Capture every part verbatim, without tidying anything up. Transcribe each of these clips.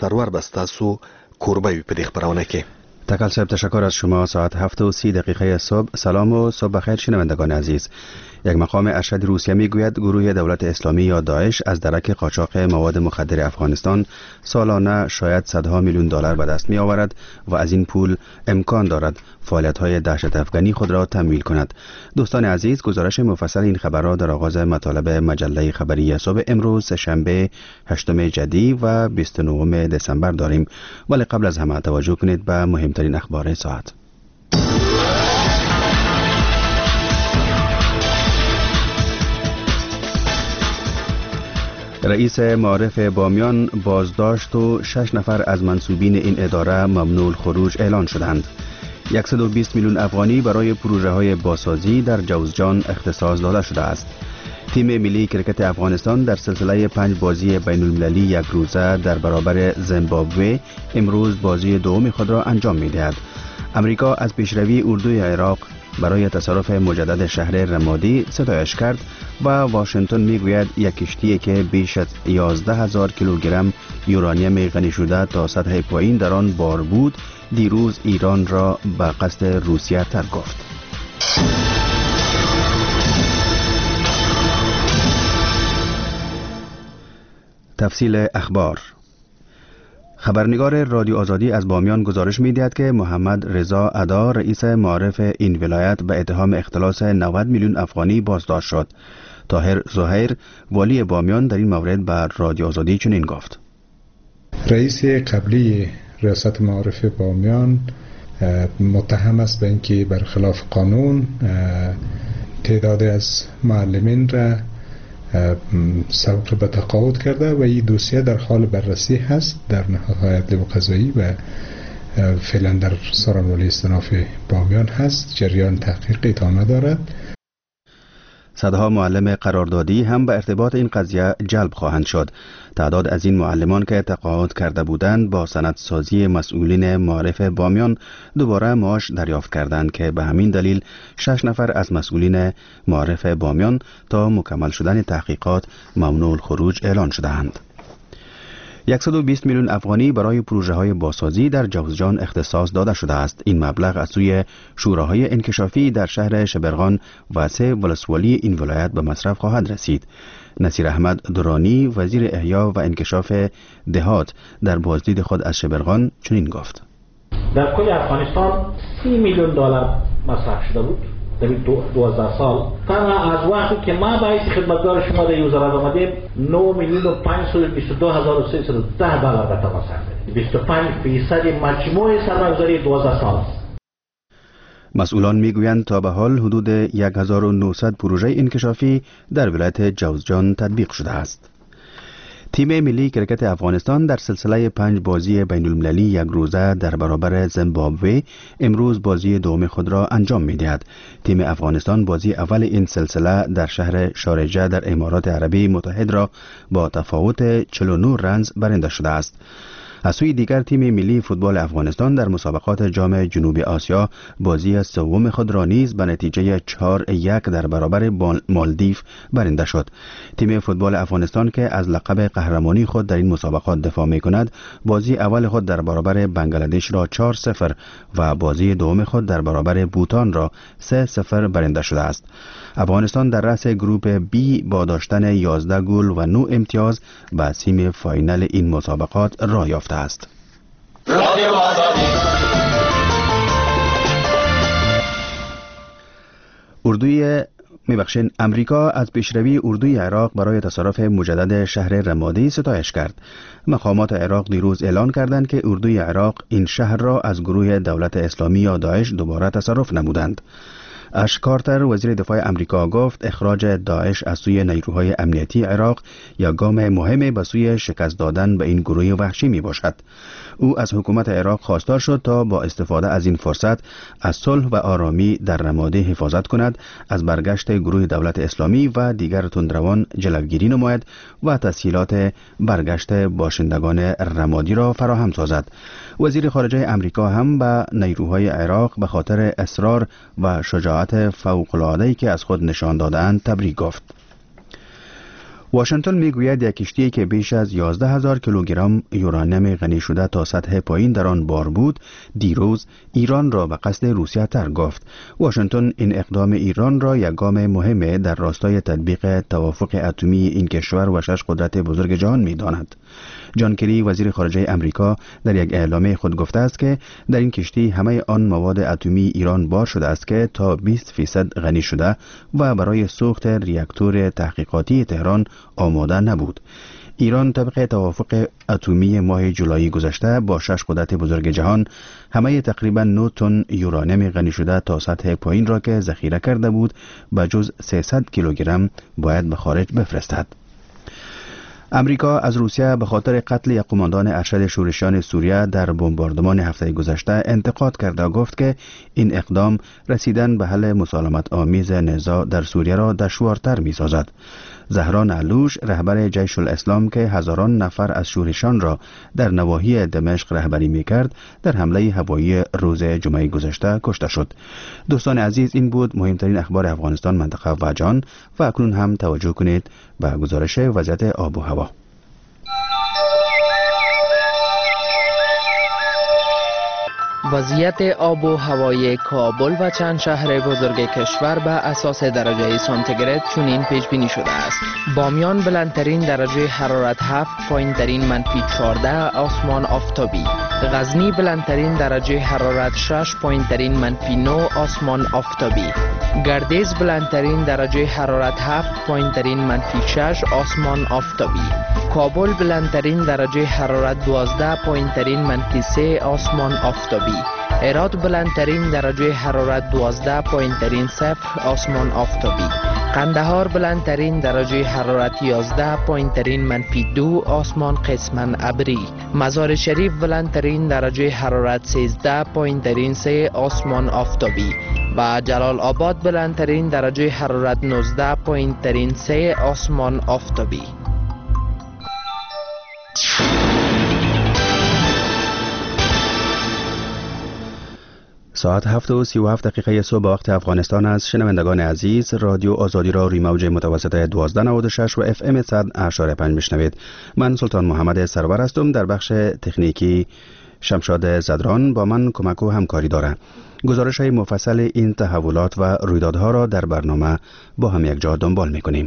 سرور بستاسو کوربه په دې خبرونه کې. تکل صاحب تشکر از شما. ساعت هفت و سی دقیقه صبح. سلام و صبح بخیر شنوندگان عزیز. یک مقام ارشد روسیه میگوید گروه دولت اسلامی یا داعش از درک قاچاق مواد مخدر افغانستان سالانه شاید صدها میلیون دلار به دست می آورد و از این پول امکان دارد فعالیت‌های دهشت افغانی خود را تمویل کند. دوستان عزیز، گزارش مفصل این خبر را در آغاز مطالب مجله خبری صبح امروز سه‌شنبه هشتم جدی و بیست و نهم دسامبر داریم، ولی قبل از همه توجه کنید به مهمترین اخبار ساعت. رئیس معارف بامیان بازداشت و شش نفر از منصوبین این اداره ممنوع الخروج اعلان شدند. صد و بیست میلیون افغانی برای پروژه های بازسازی در جوزجان اختصاص داده شده است. تیم ملی کرکت افغانستان در سلسله پنج بازی بین المللی یک روزه در برابر زیمبابوه امروز بازی دوم خود را انجام می دهد. امریکا از پیشروی اردوی عراق برای تصرف مجدد شهر رمادی ستایش کرد و واشنگتن میگوید یک کشتی که بیش از یازده هزار کیلوگرم یورانیم غنی شده تا سطح پایین در آن بار بود دیروز ایران را به قصد روسیه ترک گفت. تفصیل اخبار. خبرنگار رادیو آزادی از بامیان گزارش می‌دهد که محمد رضا ادا رئیس معارف این ولایت به اتهام اختلاس نود میلیون افغانی بازداشت شد. طاهر زهیر والی بامیان در این مورد به رادیو آزادی چنین گفت: رئیس قبلی ریاست معارف بامیان متهم است به اینکه برخلاف قانون تعدادی از معلمین را سبب به تقاعد کرده و این دوسیه در حال بررسی هست در نهادهای عدلی و قضایی و فعلا در سارنولی استناف بامیان هست. جریان تحقیق ادامه دارد. صدها معلم قراردادی هم به ارتباط این قضیه جلب خواهند شد. تعداد از این معلمان که تقاعد کرده بودند با سندسازی مسئولین معارف بامیان دوباره معاش دریافت کردند که به همین دلیل شش نفر از مسئولین معارف بامیان تا مکمل شدن تحقیقات ممنوع الخروج اعلان شدهاند. صد و بیست میلیون افغانی برای پروژه های بازسازی در جوزجان اختصاص داده شده است. این مبلغ از سوی شوراهای انکشافی در شهر شبرغان و سه ولسوالی این ولایت به مصرف خواهد رسید. نصیر احمد درانی وزیر احیا و انکشاف دهات در بازدید خود از شبرغان چنین گفت: در کل افغانستان سی میلیون دلار مصرف شده بود در دوازده سال. تنها از وقتی که ما باید خدمتگار شما در وزارت آمدیم نه میلیون و پانصد و بیست و دو هزار و سیصد و ده دلار به تماس رسید. بیست و پنج فیصد مجموع سرمایه‌گذاری دوازده سال است. مسئولان میگویند تا به حال حدود هزار و نهصد پروژه انکشافی در ولایت جوزجان تطبیق شده است. تیم ملی کرکت افغانستان در سلسله پنج بازی بین المللی یک روزه در برابر زیمبابوه امروز بازی دوم خود را انجام می دهد. تیم افغانستان بازی اول این سلسله در شهر شارجه در امارات عربی متحد را با تفاوت چهل و نه رنز برنده شده است. از سوی دیگر تیم ملی فوتبال افغانستان در مسابقات جام جنوبی آسیا بازی سوم خود را نیز به نتیجه چهار یک در برابر مالدیو برنده شد. تیم فوتبال افغانستان که از لقب قهرمانی خود در این مسابقات دفاع می کند بازی اول خود در برابر بنگلادش را چهار صفر و بازی دوم خود در برابر بوتان را سه صفر برنده شده است. افغانستان در رأس گروپ بی با داشتن یازده گل و نه امتیاز به سیم فاینال این مسابقات راه یافته است. اردوی میبخشین امریکا از پیشروی اردوی عراق برای تصرف مجدد شهر رمادی ستایش کرد. مقامات عراق دیروز اعلان کردند که اردوی عراق این شهر را از گروه دولت اسلامی یا داعش دوباره تصرف نمودند. اش کارتر وزیر دفاع امریکا گفت اخراج داعش از سوی نیروهای امنیتی عراق یا گام مهمی به سوی شکست دادن به این گروه وحشی می باشد. او از حکومت عراق خواستار شد تا با استفاده از این فرصت از صلح و آرامی در رمادی حفاظت کند، از برگشت گروه دولت اسلامی و دیگر تندروان جلوگیری نماید و تسهیلات برگشت باشندگان رمادی را فراهم سازد. وزیر خارجه امریکا هم به نیروهای عراق به خاطر اصرار و شجاعت فوق‌العاده‌ای که از خود نشان داده‌اند تبریک گفت. واشنگتن میگوید یک کشتی که بیش از یازده هزار کیلوگرم یورانیم غنی شده تا سطح پایین در آن بار بود، دیروز ایران را به قصد روسیه تر گفت. واشنگتن این اقدام ایران را یک گام مهم در راستای تطبیق توافق اتمی این کشور و شش قدرت بزرگ جهان می‌داند. جان کری وزیر خارجه امریکا در یک اعلامیه خود گفته است که در این کشتی همه آن مواد اتمی ایران بار شده است که تا بیست فیصد غنی شده و برای سوخت ریاکتور تحقیقاتی تهران آماده نبود. ایران طبق توافق اتمی ماه جولای گذشته با شش قدرت بزرگ جهان همه تقریبا نه تن یورانیم غنی شده تا سطح پایین را که ذخیره کرده بود به جز سیصد کیلوگرم باید به خارج بفرستد. امریکا از روسیه به خاطر قتل یک قماندان ارشد شورشیان سوریه در بمباردمان هفته گذشته انتقاد کرده و گفت که این اقدام رسیدن به حل مسالمت آمیز نزاع در سوریه را دشوارتر می سازد. زهران علوش رهبر جیش الاسلام که هزاران نفر از شورشیان را در نواحی دمشق رهبری می کرد در حمله هوایی روز جمعه گذشته کشته شد. دوستان عزیز، این بود مهمترین اخبار افغانستان، منطقه و جهان و اکنون هم توجه کنید به گزارش وضعیت آب و هوا. وضعیت آب و هوای کابل و چند شهر بزرگ کشور به اساس درجه سانتیگراد چنین پیش بینی شده است. بامیان بلندترین درجه حرارت هفت، پایینترین منفی چهارده، آسمان آفتابی. غزنی بلندترین درجه حرارت شش، پایینترین منفی نه، آسمان آفتابی. گردیز بلندترین درجه حرارت هفت، پایینترین منفی شش، آسمان آفتابی. کابل بلندترین درجه حرارت دوازده، پایینترین منفی سه، آسمان آفتابی. هرات بلندترین درجه حرارت دوازده، پایینترین صفر، آسمان آفتابی. قندهار بلندترین درجه حرارت یازده، پایینترین منفی دو، آسمان قسماً ابری. مزار شریف بلندترین درجه حرارت سیزده، پایینترین سه، آسمان آفتابی. و جلال آباد بلندترین درجه حرارت نوزده، پایینترین سه، آسمان آفتابی. ساعت هفت و سی و هفت دقیقه صبح وقت افغانستان است. شنوندگان عزیز، رادیو آزادی را روی موج متوسط دوازده نود و شش و اف ام صد اشاره پنج میشنوید. من سلطان محمد سرور هستم. در بخش تکنیکی شمشاد زدران با من کمک و همکاری دارد. گزارش های مفصل این تحولات و رویدادها را در برنامه با هم یک جا دنبال میکنیم.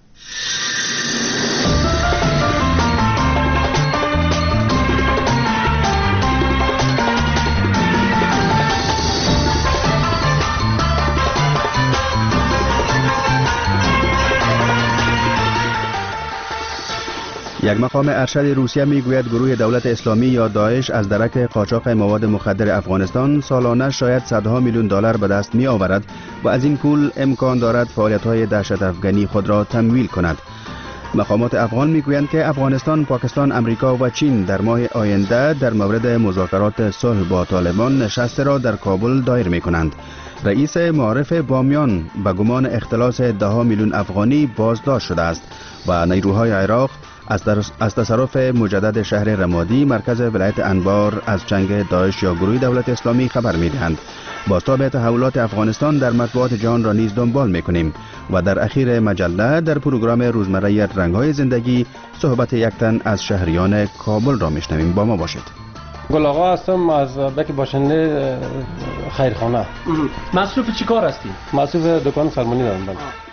یک مقام ارشد روسیه میگوید گروه دولت اسلامی یا داعش از درک قاچاق مواد مخدر افغانستان سالانه شاید صدها میلیون دلار به دست می آورد و از این پول امکان دارد فعالیت‌های دهشت افغانی خود را تمویل کند. مقامات افغان میگویند که افغانستان، پاکستان، امریکا و چین در ماه آینده در مورد مذاکرات صلح با طالبان نشست را در کابل دایر می‌کنند. رئیس معارف بامیان به گمان اختلاس ده میلیون افغانی بازداشت شده است و نیروهای عراق از تصرف مجدد شهر رمادی مرکز ولایت انبار از جنگ داعش یا گروه دولت اسلامی خبر می‌دهند. بازتاب تحولات افغانستان در مطبوعات جهان را نیز دنبال می‌کنیم و در اخیر مجله در پروگرام روزمره رنگ‌های زندگی صحبت یک تن از شهریان کابل را می‌شنویم. با ما باشید. گل آقا هستم از بک باشنده خیرخانه. مصروف چی کار هستی؟ مصروف دکان سلمانی دارم.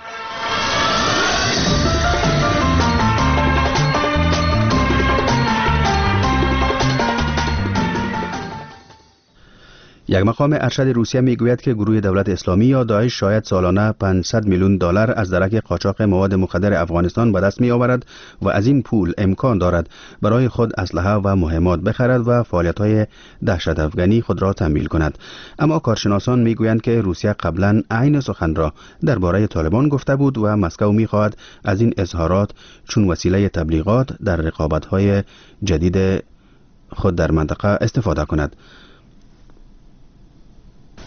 یک مقام ارشد روسیه میگوید که گروه دولت اسلامی یا داعش شاید سالانه پانصد میلیون دلار از درک قاچاق مواد مخدر افغانستان به دست می آورد و از این پول امکان دارد برای خود اسلحه و مهمات بخرد و فعالیت‌های دهشت افغانی خود را تمویل کند. اما کارشناسان میگویند که روسیه قبلا عین سخن را درباره طالبان گفته بود و مسکو میخواهد از این اظهارات چون وسیله تبلیغات در رقابت‌های جدید خود در منطقه استفاده کند.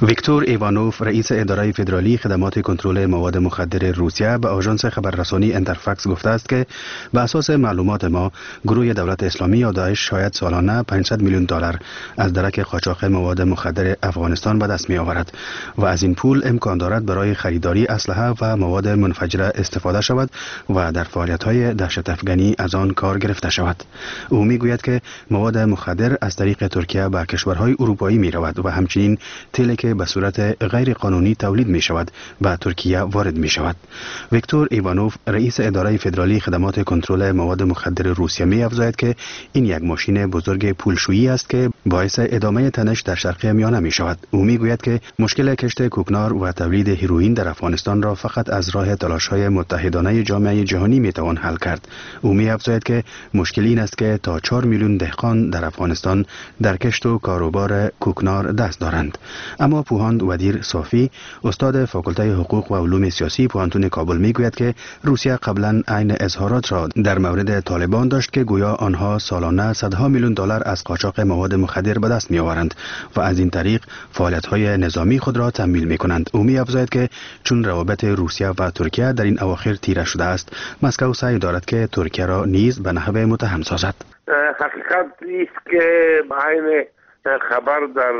ویکتور ایوانوف رئیس اداره فدرالی خدمات کنترل مواد مخدر روسیه به آژانس خبررسانی انترفاکس گفته است که به اساس معلومات ما گروه دولت اسلامی یا داعش شاید سالانه پانصد میلیون دلار از درک قاچاق مواد مخدر افغانستان به دست می آورد و از این پول امکان دارد برای خریداری اسلحه و مواد منفجره استفاده شود و در فعالیت‌های دهشت افغانی از آن کار گرفته شود. او می گوید که مواد مخدر از طریق ترکیه به کشورهای اروپایی می رود و همچنین تیلی که به صورت غیر قانونی تولید می شود به ترکیه وارد می شود. ویکتور ایوانوف رئیس اداره فدرالی خدمات کنترل مواد مخدر روسیه می افزاید که این یک ماشین بزرگ پولشویی است که باعث ادامه تنش در شرق میانه می شود. او می گوید که مشکل کشت کوکنار و تولید هیروئین در افغانستان را فقط از راه تلاش‌های متحدانه جامعه جهانی می توان حل کرد. او می افزاید که مشکل این است که تا چهار میلیون دهقان در افغانستان در کشت و کاروبار کوکنار دست دارند. اما پوهاند ودیر صافی استاد فاکولته حقوق و علوم سیاسی پوهنتون کابل می گوید که روسیه قبلا عین اظهارات را در مورد طالبان داشت که گویا آنها سالانه صدها میلیون دلار از قاچاق مواد مخدر به دست می آورند و از این طریق فعالیت‌های نظامی خود را تمویل می کنند. او می افزاید که چون روابط روسیه و ترکیه در این اواخر تیره شده است، مسکو سعی دارد که ترکیه را نیز به نحو متهم سازد. حقیقت است که عین خبر در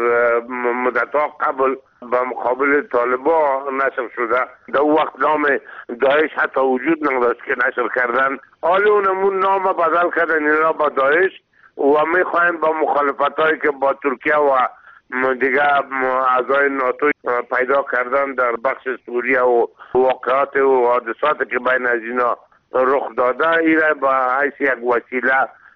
مدت‌ها قبل به مقابل طالبان نشر شده، در وقت نام داعش حتی وجود نداشت که نشر کردن. حالا اونمون نام بدل کردن این را با داعش و میخواین با مخالفتایی که با ترکیه و دیگه اعضای ناتو پیدا کردن در بخش سوریه و واقعات و حادثاتی که بین از اینا رخ داده، این را به حیث یک وسیله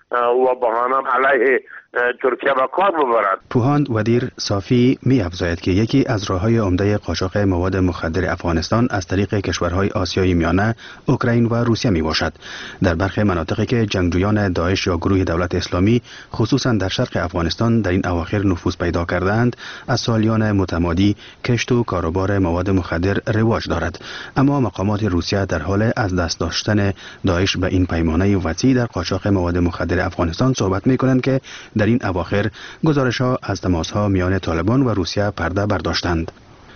و بهانه علیه ترکیه با کار ببرد. پوهاند ودیر صافی می افزاید که یکی از راه‌های عمده قاچاق مواد مخدر افغانستان از طریق کشورهای آسیای میانه، اوکراین و روسیه می باشد. در برخی مناطقی که جنگجویان داعش یا گروه دولت اسلامی خصوصا در شرق افغانستان در این اواخر نفوذ پیدا کردند، از سالیان متمادی کشت و کاروبار مواد مخدر رواج دارد. اما مقامات روسیه در حال از دست داشتن داعش به این پیمانه وسیع در قاچاق مواد مخدر افغانستان صحبت می کنند که در این اواخر گزارش‌ها از تماس‌ها میان طالبان و روسیه پرده برداشتند.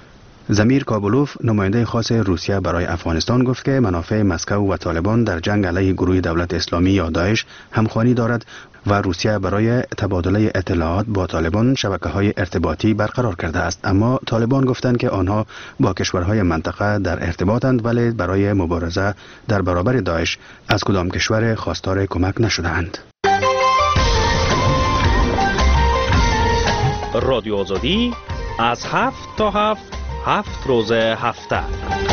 زمیر کابلوف نماینده خاص روسیه برای افغانستان گفت که منافع مسکو و طالبان در جنگ علیه گروه دولت اسلامی یا داعش همخوانی دارد و روسیه برای تبادله اطلاعات با طالبان شبکه‌های ارتباطی برقرار کرده است. اما طالبان گفتند که آنها با کشورهای منطقه در ارتباطند ولی برای مبارزه در برابر داعش از کدام کشور خواستار کمک نشده‌اند. رادیو آزادی از هفت تا هفت هفت روز هفته.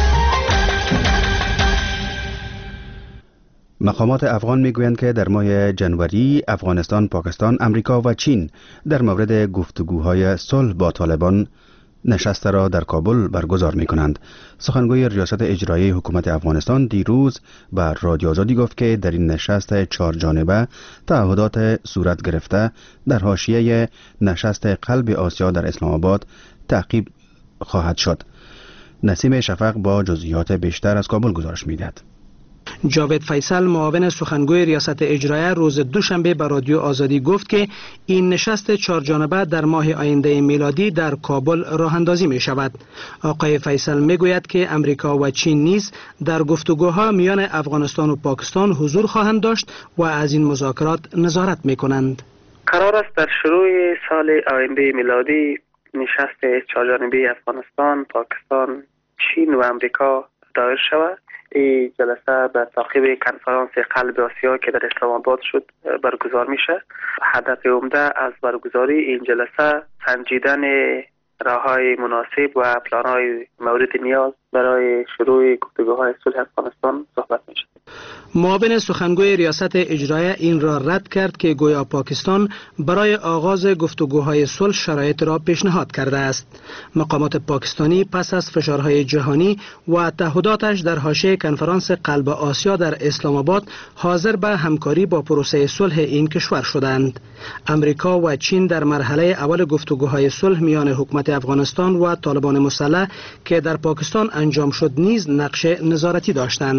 مقامات افغان میگویند که در ماه جنوری افغانستان، پاکستان، امریکا و چین در مورد گفتگوهای صلح با طالبان نشست را در کابل برگزار می کنند. سخنگوی ریاست اجرایی حکومت افغانستان دیروز بر رادیو آزادی گفت که در این نشست چهار جانبه تعهدات صورت گرفته در حاشیه نشست قلب آسیا در اسلام آباد تعقیب خواهد شد. نسیم شفق با جزئیات بیشتر از کابل گزارش می‌دهد. جاوید فیصل معاون سخنگوی ریاست اجرایی روز دوشنبه به رادیو آزادی گفت که این نشست چهارجانبه در ماه آینده میلادی در کابل راه اندازی می شود. آقای فیصل می گوید که امریکا و چین نیز در گفتگوها میان افغانستان و پاکستان حضور خواهند داشت و از این مذاکرات نظارت می کنند. قرار است در شروع سال آینده میلادی نشست چهارجانبه افغانستان، پاکستان، چین و امریکا دایر شود. این جلسه به تعقیب کنفرانس قلب آسیا که در اسلام آباد شد برگزار میشه. هدف عمده از برگزاری این جلسه سنجیدن راههای مناسب و پلانهای مورد نیاز برای شروع گفتگوهای صلح افغانستان صحبت میشه. معاون سخنگوی ریاست اجرایی این را رد کرد که گویا پاکستان برای آغاز گفتگوهای صلح شرایط را پیشنهاد کرده است. مقامات پاکستانی پس از فشارهای جهانی و تعهداتش در حاشیه کنفرانس قلب آسیا در اسلام آباد حاضر به همکاری با پروسه صلح این کشور شدند. امریکا و چین در مرحله اول گفتگوهای صلح میان حکومت افغانستان و طالبان مسلح که در پاکستان انجام شد نیز نقش نظارتی داشتند.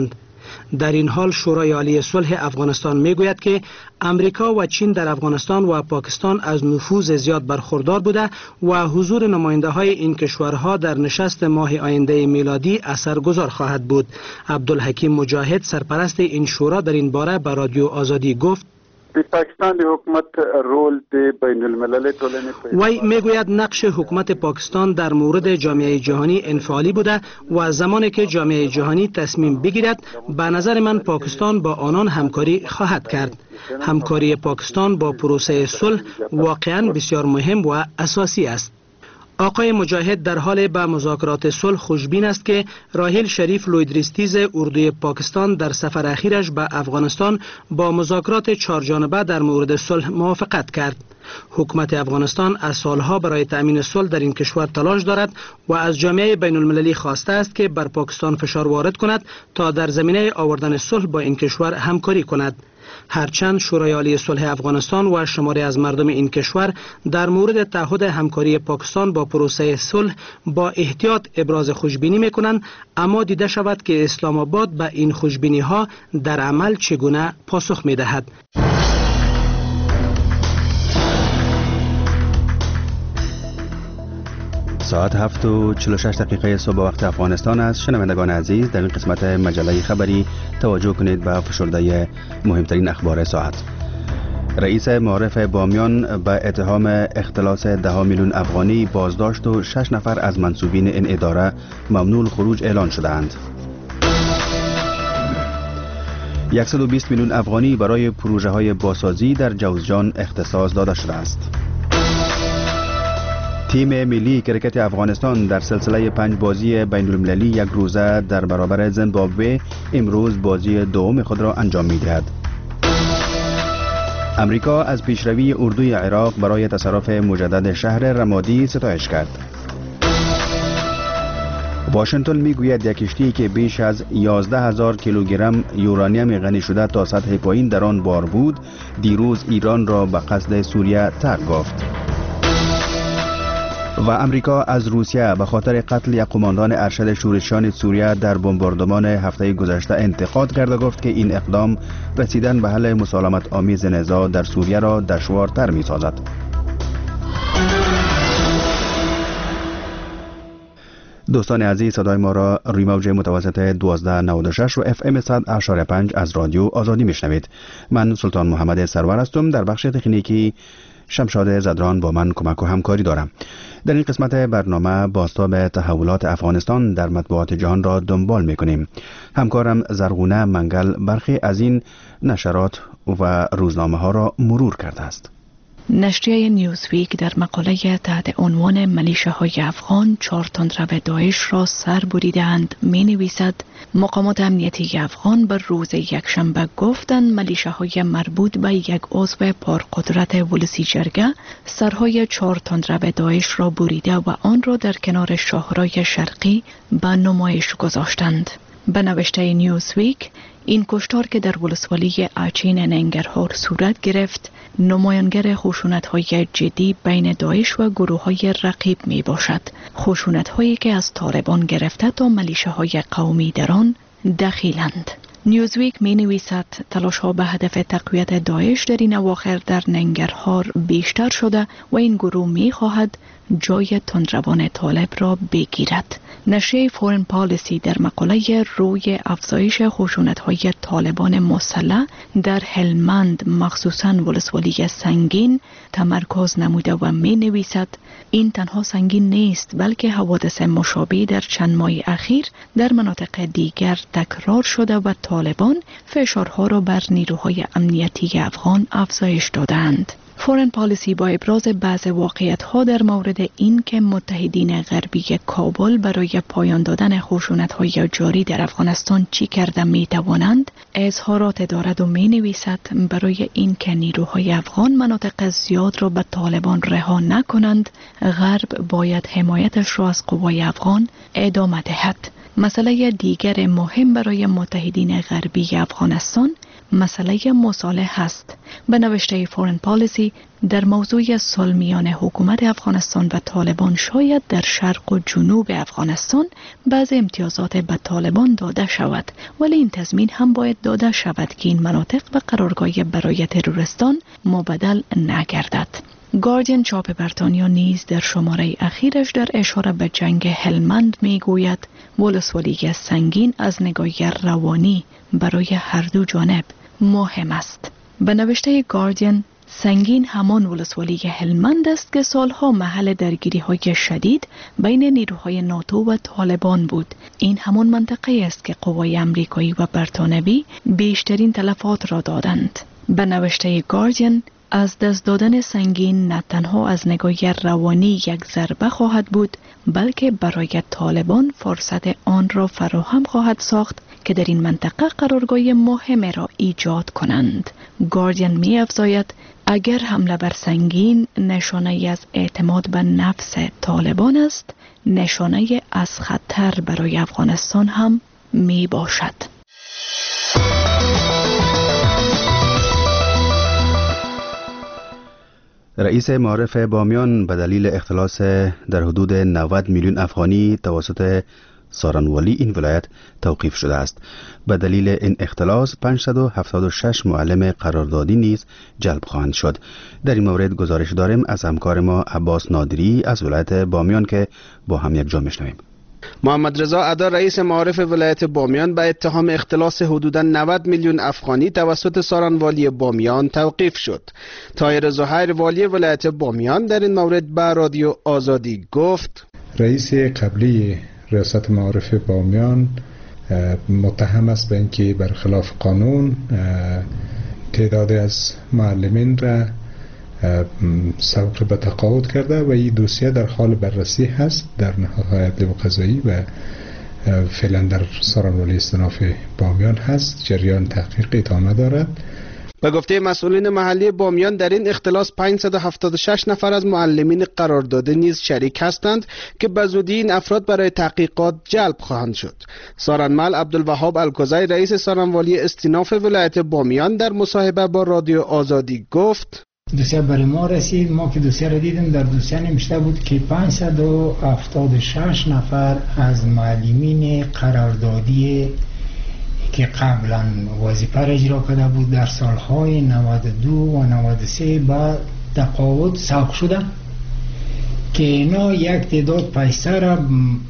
در این حال شورای عالی صلح افغانستان میگوید که امریکا و چین در افغانستان و پاکستان از نفوذ زیاد برخوردار بوده و حضور نماینده های این کشورها در نشست ماه آینده میلادی اثرگذار خواهد بود. عبدالحکیم مجاهد سرپرست این شورا در این باره به رادیو آزادی گفت: پاکستان د حکومت رول د بین الملل ټولنې وی میگوید نقش حکومت پاکستان در مورد جامعه جهانی انفعالی بوده و زمانی که جامعه جهانی تصمیم بگیرد به نظر من پاکستان با آنان همکاری خواهد کرد. همکاری پاکستان با پروسه صلح واقعا بسیار مهم و اساسی است. آقای مجاهد در حال به مذاکرات صلح خوشبین است که راحیل شریف لویدریستیز اردوی پاکستان در سفر اخیرش به افغانستان با مذاکرات چهارجانبه در مورد صلح موافقت کرد. حکومت افغانستان از سالها برای تأمین صلح در این کشور تلاش دارد و از جامعه بین المللی خواسته است که بر پاکستان فشار وارد کند تا در زمینه آوردن صلح با این کشور همکاری کند. هرچند شورای عالی صلح افغانستان و شماری از مردم این کشور در مورد تعهد همکاری پاکستان با پروسه صلح با احتیاط ابراز خوشبینی میکنند، اما دیده شود که اسلام آباد به این خوشبینی ها در عمل چگونه پاسخ میدهد. ساعت هفت و چهل و شش دقیقه صبح وقت افغانستان است. شنوندگان عزیز، در این قسمت مجله خبری توجه کنید به فشرده مهمترین اخبار ساعت. رئیس معارف بامیان به اتهام اختلاس ده میلیون افغانی بازداشت و شش نفر از منصوبین این اداره ممنوع الخروج اعلان شدند. صد و بیست میلیون افغانی برای پروژه های بازسازی در جوزجان اختصاص داده شده است. تیم ملی کرکت افغانستان در سلسله پنج بازی بین المللی یک روزه در برابر زیمبابوه امروز بازی دوم خود را انجام می‌دهد. امریکا از پیشروی اردوی عراق برای تصرف مجدد شهر رمادی ستایش کرد. واشنگتن میگوید یک کشتی که بیش از یازده هزار کیلوگرم یورانیم غنی شده تا سطح پایین در آن بار بود، دیروز ایران را به قصد سوریه ترک گفت. و امریکا از روسیه به خاطر قتل یک قماندان ارشد شورشیان سوریه در بمباردمان هفته گذشته انتقاد کرده، گفت که این اقدام رسیدن به حل مسالمت آمیز نزاع در سوریه را دشوارتر می سازد. دوستان عزیز، صدای ما را روی موج متوسط دوازده نود و شش و اف ام صد و پنج از رادیو آزادی میشنوید. من سلطان محمد سرور هستم. در بخش تکنیکی شمشاد زدران با من کمک و همکاری دارم. در این قسمت برنامه بازتاب تحولات افغانستان در مطبوعات جهان را دنبال میکنیم. همکارم زرغونه منگل برخی از این نشرات و روزنامه ها را مرور کرده است. نشریه نیوزویک در مقاله تحت عنوان ملیشه‌های افغان چهار تندرو داعش را سر بریدند می نویسد: مقامات امنیتی افغان بر روز یکشنبه گفتند ملیشه‌های مربوط به یک عضو پرقدرت ولسی جرگه سرهای چهار تندرو داعش را بریده و آن را در کنار شاهرای شرقی به نمایش گذاشتند. به نوشته نیوزویک، این کشتار که در ولسوالی اچین ننگرهار صورت گرفت نمایانگر خشونت‌های جدی بین داعش و گروه‌های رقیب می باشد. خشونت‌هایی که از طالبان گرفته تا ملیشه‌های قومی در آن دخیلند. نیوزویک می نویسد تلاش‌ها به هدف تقویت داعش در این اواخر در ننگرهار بیشتر شده و این گروه می خواهد جای تندروان طالب را بگیرد. نشریه فورن پالیسی در مقاله روی افزایش خشونت‌های طالبان مسلح در هلمند مخصوصاً ولسوالی سنگین تمرکز نموده و می نویسد این تنها سنگین نیست بلکه حوادث مشابه در چند ماه اخیر در مناطق دیگر تکرار شده و طالبان فشارها را بر نیروهای امنیتی افغان افزایش دادند. فورن پالیسی با ابراز بعض واقعیت‌ها در مورد این که متحدین غربی کابل برای پایان دادن خشونت‌های جاری در افغانستان چی کرده می‌توانند اظهارات دارد و می‌نویسد برای این که نیروهای افغان مناطق زیاد را به طالبان رها نکنند، غرب باید حمایتش را از قوای افغان ادامه دهد. مسئله دیگر مهم برای متحدین غربی افغانستان مسئله مصالح است. به نوشته فورن پالیسی در موضوع صلح میان حکومت افغانستان و طالبان شاید در شرق و جنوب افغانستان بعض امتیازات به طالبان داده شود، ولی این تضمین هم باید داده شود که این مناطق و قرارگاه برای تروریستان مبدل نگردد. گاردین چاپ بریتانیا نیز در شماره اخیرش در اشاره به جنگ هلمند می گوید ولسوالی سنگین از نگاه روانی برای هر دو جانب مهم است. به نوشته گاردین، سنگین همان ولسوالی هلمند است که سالها محل درگیری های شدید بین نیروهای ناتو و طالبان بود. این همان منطقه است که قوای امریکایی و بریتانوی بیشترین تلفات را دادند. به نوشته گاردین، از دست دادن سنگین نه تنها از نگاه روانی یک ضربه خواهد بود، بلکه برای طالبان فرصت آن را فراهم خواهد ساخت که در این منطقه قرارگاه مهم را ایجاد کنند. گاردین می افزاید اگر حمله بر سنگین نشانه از اعتماد به نفس طالبان است، نشانه از خطر برای افغانستان هم می باشد. رئیس معارف بامیان به دلیل اختلاس در حدود نود میلیون افغانی توسط سارنوالی این ولایت توقیف شده است. به دلیل این اختلاس پانصد و هفتاد و شش معلم قراردادی نیز جلب خواهند شد. در این مورد گزارش داریم از همکار ما عباس نادری از ولایت بامیان که با هم یک جا میشنویم. محمد رضا ادا رئیس معارف ولایت بامیان به اتهام اختلاس حدوداً نود میلیون افغانی توسط سارنوالی بامیان توقیف شد. طاهر زهیر والی ولایت بامیان در این مورد به رادیو آزادی گفت رئیس قبلی ریاست معارف بامیان متهم است به اینکه برخلاف قانون تعدادی از معلمین را سوق به تقاعد کرده و این دوسیه در حال بررسی هست در نهادهای عدلی و قضایی و فعلا در سارنوالی استناف بامیان هست. جریان تحقیق ادامه دارد. به گفته مسئولین محلی بامیان در این اختلاس پانصد و هفتاد و شش نفر از معلمین قرارداد نیز شریک هستند که به زودی این افراد برای تحقیقات جلب خواهند شد. سارنمل عبدالوهاب الکوزی رئیس سارنوالی استیناف ولایت بامیان در مصاحبه با رادیو آزادی گفت دوسیه برای ما رسید. ما که دوسیه را دیدیم در دوسیه نمیشته بود که پانصد و هفتاد و شش نفر از معلمین قراردادی که قبلا وظیفه را اجرا کرده بود در سالهای نود و دو و نود و سه با تقاعد سوق شده که اینا یک تعداد پیسه را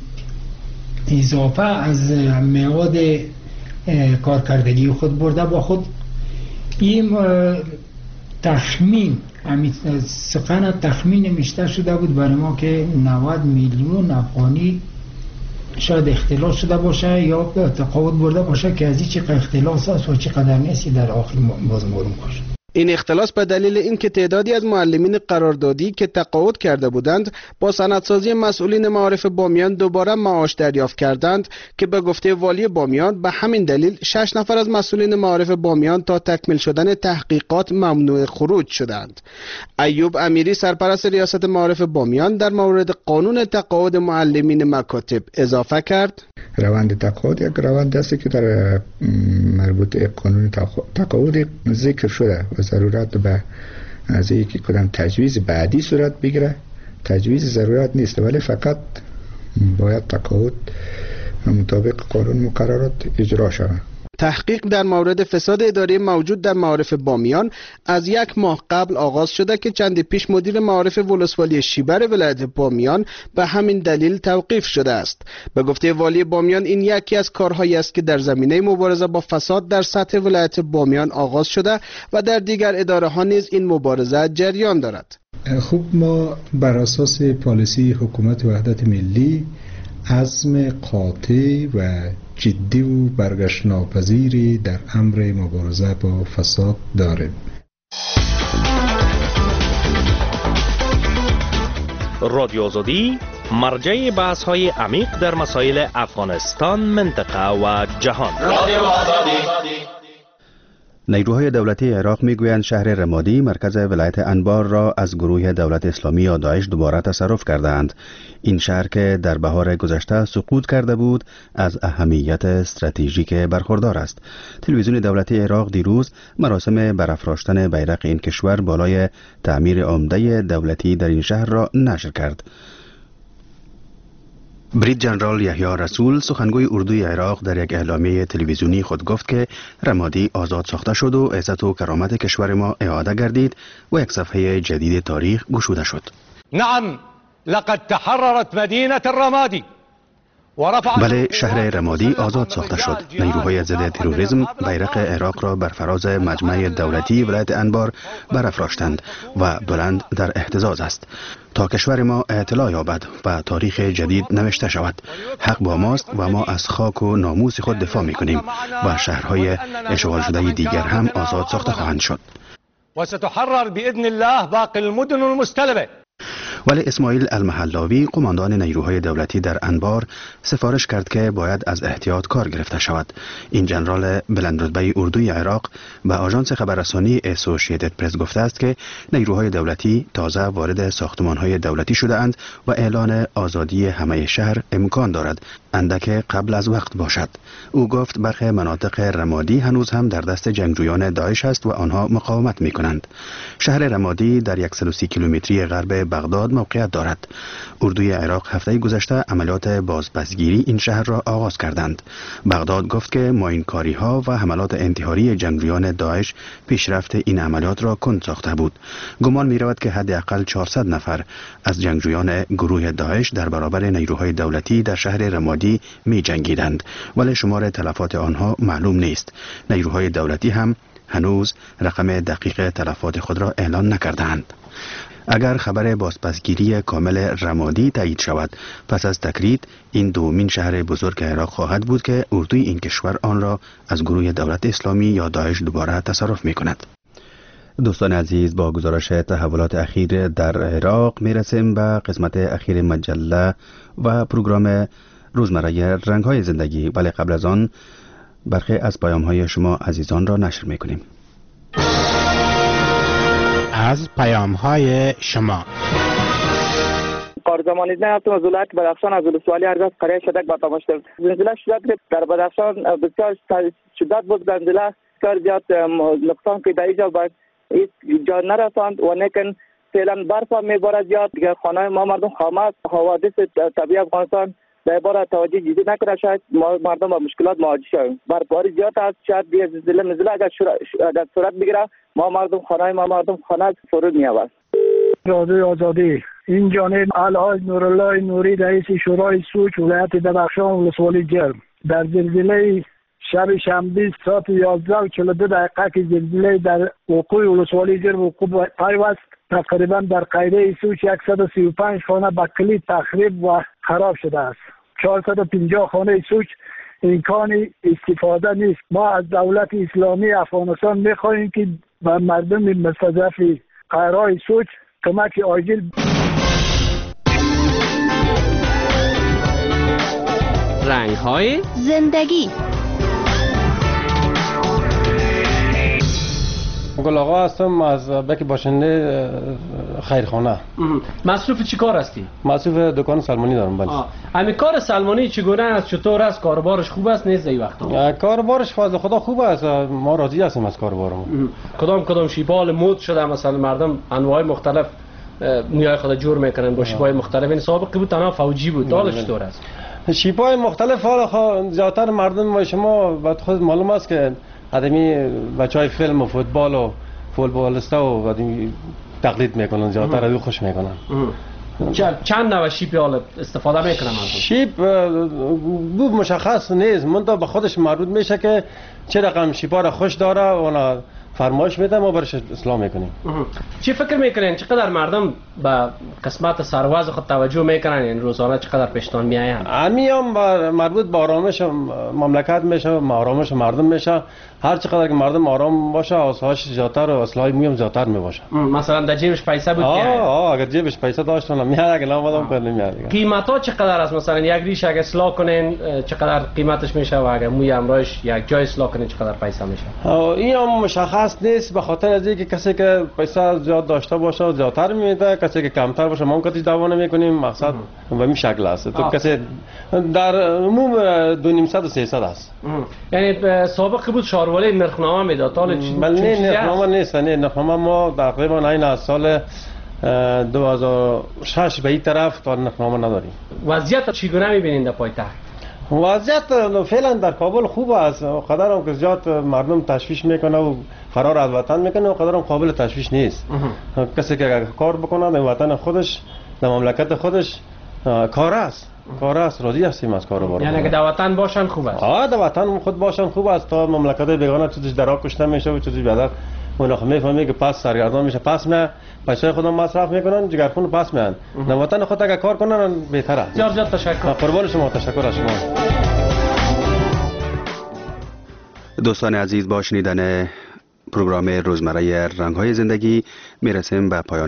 اضافه از مواد کارکردگی خود برده با خود. این تخمین سخن تخمین میشته شده بود برای ما که نود میلیون افغانی شاید اختلاس شده باشه یا تقاعد برده باشه که از این چقدر اختلاس است و چقدر نیستی در آخر باز معلوم باشه. این اختلاس به دلیل اینکه تعدادی از معلمین قراردادی که تقاعد کرده بودند با سندسازی مسئولین معارف بامیان دوباره معاش دریافت کردند که به گفته والی بامیان به همین دلیل شش نفر از مسئولین معارف بامیان تا تکمیل شدن تحقیقات ممنوع خروج شدند. ایوب امیری سرپرست ریاست معارف بامیان در مورد قانون تقاعد معلمین مکاتب اضافه کرد روند تقاعد یک روند است که در مربوط به قانون تقاعد ذکر شده و ضرورت به از اینکه کدام تجویز بعدی صورت بگیره. تجویز ضرورت نیست ولی فقط باید تقاعد مطابق قانون مقررات اجرا شود. تحقیق در مورد فساد اداری موجود در معارف بامیان از یک ماه قبل آغاز شده که چندی پیش مدیر معارف ولسوالی شیبر ولایت بامیان به همین دلیل توقیف شده است. به گفته والی بامیان این یکی از کارهایی است که در زمینه مبارزه با فساد در سطح ولایت بامیان آغاز شده و در دیگر اداره ها نیز این مبارزه جریان دارد. خوب، ما بر اساس پالیسی حکومت وحدت ملی عزم قاطع و جدی و برگشت ناپذیری در امر مبارزه با فساد داریم. رادیو آزادی مرجع بحث های عمیق در مسائل افغانستان، منطقه و جهان. رادیو آزادی. نیروهای دولتی عراق میگویند شهر رمادی مرکز ولایت انبار را از گروه دولت اسلامی یا داعش دوباره تصرف کردند. این شهر که در بهار گذشته سقوط کرده بود از اهمیت استراتژیک برخوردار است. تلویزیون دولتی عراق دیروز مراسم برافراشتن بیرق این کشور بالای تعمیر عمده دولتی در این شهر را نشر کرد. برید جنرال یحیی رسول سخنگوی اردوی عراق در یک اعلامیه تلویزیونی خود گفت که رمادی آزاد ساخته شد و عزت و کرامت کشور ما اعاده گردید و یک صفحه جدید تاریخ گشوده شد. نعم لقد تحررت مدینه الرمادی. بله، شهر رمادی آزاد ساخته شد. نیروهای ضد تروریسم بیرق عراق را بر فراز مجمع دولتی ولایت انبار برافراشتند و بلند در اهتزاز است تا کشور ما اطلاع یابد و تاریخ جدید نوشته شود. حق با ماست و ما از خاک و ناموس خود دفاع می کنیم و شهرهای اشغال شده دیگر هم آزاد ساخته خواهند شد. و ستحرر باذن الله باقی المدن المستلبه. ولی اسماعیل المحلاوی قماندان نیروهای دولتی در انبار سفارش کرد که باید از احتیاط کار گرفته شود. این جنرال بلندرتبه اردوی عراق به آژانس خبررسانی اسوسییتد پرس گفته است که نیروهای دولتی تازه وارد ساختمانهای دولتی شده اند و اعلان آزادی همه شهر امکان دارد اندک قبل از وقت باشد. او گفت برخی مناطق رمادی هنوز هم در دست جنگجویان داعش است و آنها مقاومت می کنند. شهر رمادی در صد و سی کیلومتری غرب بغداد موقعیت دارد. اردوی عراق هفته گذشته عملیات بازپسگیری این شهر را آغاز کردند. بغداد گفت که ماینکاری ها و حملات انتحاری جنگجویان داعش پیشرفت این عملیات را کند ساخته بود. گمان می رود که حداقل چهارصد نفر از جنگجویان گروه داعش در برابر نیروهای دولتی در شهر رمادی می جنگیدند، ولی شمار تلفات آنها معلوم نیست. نیروهای دولتی هم هنوز رقم دقیق تلفات خود را اعلان نکردند. اگر خبر بازپسگیری کامل رمادی تایید شود، پس از تکرید این دومین شهر بزرگ عراق خواهد بود که اردوی این کشور آن را از گروه دولت اسلامی یا داعش دوباره تصرف می کند. دوستان عزیز، با گزارش تحولات اخیر در عراق می رسیم به قسمت اخیر مجله و پروگرام روزمره رنگ‌های زندگی، ولی قبل از آن برخی از پیام‌های شما عزیزان را نشر می کنیم. از پیام‌های شما قارزمانی نفتم از ولایت بدخشان از ولسوالی ارگاز قریه شدک با تماشا زلزله شدت در بدخشان بسیار شدت بود. زلزله بسیار زیاد نقصان که در اینجا باید جا نرساند و نیکن فعلا برف هم میبارد زیاد. دیگر خانه ما مردم خامه حوادث طبیعی افغانستان در باره توجه جدی نکنه، شاید مردم با مشکلات مواجه شویم. برفباری زیاد است، شاید دیگه زلزله مزله اگر صورت بگیره ما مردم خانه ما مردم خانه فرود می‌آورد. رادیو آزادی این جانب الحاج نورالله نوری رئیس شورای سوچ ولایت بدخشان ولسوالی جرم در زلزله شب شنبه ساعت یازده و چهل و دو دقیقه که زلزله در وقوع ولسوالی جرم وقوع پیوست تقریبا در قریه سوچ صد و سی و پنج خانه به کلی تخریب و خراب شده است. چهارصد و پنجاه خانه سوچ امکان استفاده نیست. ما از دولت اسلامی افغانستان می‌خواهیم که به مردم مستضعف قریه سوچ کمک عاجل. رنگ‌های زندگی. گل آقا هستم از بک باشنده خیرخانه. مصروف چی کار هستی؟ مصروف دکان سلمانی دارم. بله. همین کار سلمانی چگونه است؟ چطور است؟ کاربارش خوب است نیست این وقتا؟ کاربارش فضل خدا خوب است. ما راضی هستیم از کاربارمون. کدام کدام شیبال مود شده مثلا مردم انواع مختلف نیای خود جور میکنن با شیبای مختلف. این سابقه بود تنها فوجی بود. حالش چطور است؟ شیبای مختلف حالا زیادتر مردم و شما بعد خود معلوم است که آدمی بچهای فیلم و فوتبال و فوتبالیستا و آدمی تقلید میکنن، زیادتر از خوش میکنن. چند نوع شیپ حالا استفاده میکنن مردم؟ شیپ بود مشخص نیست، منتها به خودش مربوط میشه که چه رقم شیپا را خوش داره اونا فرمایش میده ما برش اصلاح میکنیم. چی فکر میکنین چقدر مردم به قسمت سرواز خود توجه میکنن؟ این روزانه چقدر پیشتان میآیند؟ امی هم مربوط به آرامش مملکت میشه، آرامش مردم میشه. هر چقدر که مردم آرام باشه آسایش زیادتر و اصلاح مهم زیادتر میباشه. مثلا در جیبش پیسه بود آه آه اگر جیبش پیسه داشت اون میاد اگه نامدام کنه نمیاد. قیمتا چقدر است؟ مثلا یک ریش اگه اصلاح کنین چقدر قیمتش میشه و اگه موی امرایش یک جای اصلاح کنین چقدر پیسه میشه؟ این هم مشخص نیست به خاطر از اینکه کسی که پیسه زیاد داشته باشه زیادتر میده، کسی که کمتر باشه ما کاتیش دعوا نمیکنیم. مقصد به این شکل است. تو کسی در عموم دو نیم صد و سیصد است. یعنی سابق بود شاروالی نرخنامه میداد حالا چی؟ بله نه نرخنامه نیست. نه نرخنامه ما تقریبا این از سال دو هزار و شش به این طرف تا نرخنامه نداریم. وضعیت چگونه میبینید در پایتخت؟ وضعیت فعلا در کابل خوب است. قدر هم که زیاد مردم تشویش میکنه و فرار از وطن میکنه و قدر هم قابل تشویش نیست. کسی که کار بکنه در وطن خودش در مملکت خودش کار است. کار است، راضی هستیم از کارو بارو. یعنی اگه در وطن باشن خوب است. آه در وطن خود باشن خوب است. تا مملکت بیگانه چیزی درا کشته میشه و چیزی بعدا اون آخه میفهمی که پس سرگردان میشه، پس نه پیسه خودم مصرف میکنن، جگرخون پس میان. در وطن خود اگه کار کنن بهتره. زیاد زیاد تشکر. قربان شما، تشکر از شما. دوستان عزیز با شنیدن پروگرام روزمره رنگ‌های زندگی میرسیم به پایان